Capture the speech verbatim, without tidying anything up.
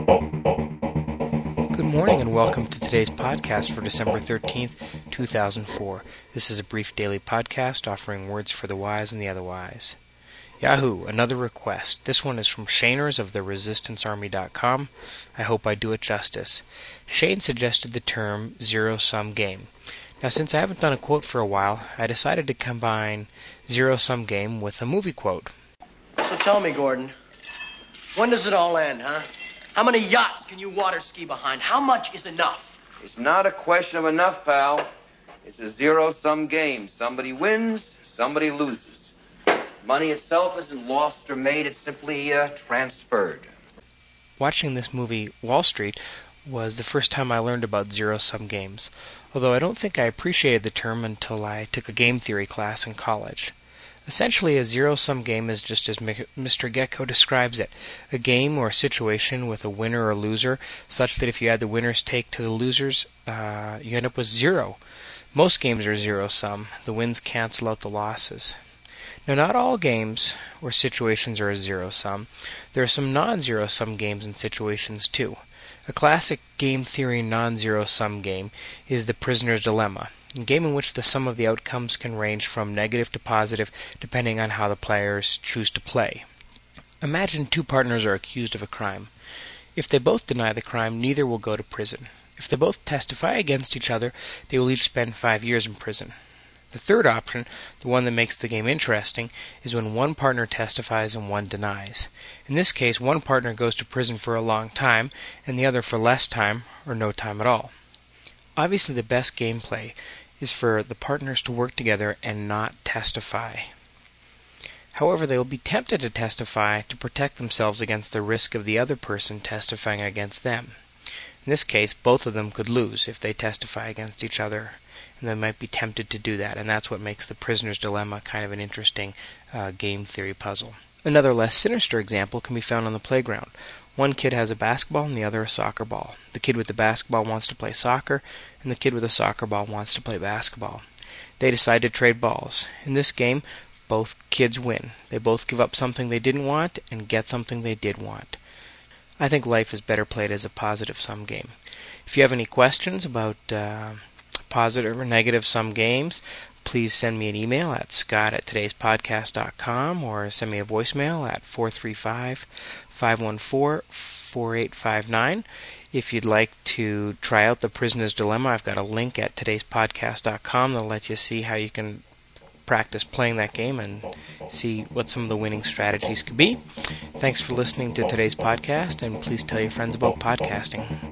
Good morning and welcome to today's podcast for December thirteenth, two thousand four. This is a brief daily podcast offering words for the wise and the otherwise. Yahoo! Another request. This one is from Shaners of the resistance army dot com. I hope I do it justice. Shane suggested the term zero-sum game. Now, since I haven't done a quote for a while, I decided to combine zero-sum game with a movie quote. So tell me, Gordon, when does it all end, huh? How many yachts can you water ski behind? How much is enough? It's not a question of enough, pal. It's a zero-sum game. Somebody wins, somebody loses. Money itself isn't lost or made, it's simply uh, transferred. Watching this movie, Wall Street, was the first time I learned about zero-sum games, although I don't think I appreciated the term until I took a game theory class in college. Essentially, a zero-sum game is just as Mister Gecko describes it, a game or situation with a winner or loser, such that if you add the winner's take to the loser's, uh, you end up with zero. Most games are zero-sum. The wins cancel out the losses. Now, not all games or situations are a zero-sum. There are some non-zero-sum games and situations, too. A classic game theory non-zero-sum game is the Prisoner's Dilemma, a game in which the sum of the outcomes can range from negative to positive depending on how the players choose to play. Imagine two partners are accused of a crime. If they both deny the crime, neither will go to prison. If they both testify against each other, they will each spend five years in prison. The third option, the one that makes the game interesting, is when one partner testifies and one denies. In this case, one partner goes to prison for a long time, and the other for less time, or no time at all. Obviously, the best gameplay is for the partners to work together and not testify. However, they will be tempted to testify to protect themselves against the risk of the other person testifying against them. In this case, both of them could lose if they testify against each other, and they might be tempted to do that, and that's what makes the Prisoner's Dilemma kind of an interesting uh, game theory puzzle. Another less sinister example can be found on the playground. One kid has a basketball and the other a soccer ball. The kid with the basketball wants to play soccer, and the kid with the soccer ball wants to play basketball. They decide to trade balls. In this game, both kids win. They both give up something they didn't want and get something they did want. I think life is better played as a positive-sum game. If you have any questions about uh, positive or negative-sum games, please send me an email at scott at todays podcast dot com or send me a voicemail at four three five, five one four, four eight five nine. If you'd like to try out the Prisoner's Dilemma, I've got a link at todays podcast dot com that'll let you see how you can practice playing that game and see what some of the winning strategies could be. Thanks for listening to today's podcast, and please tell your friends about podcasting.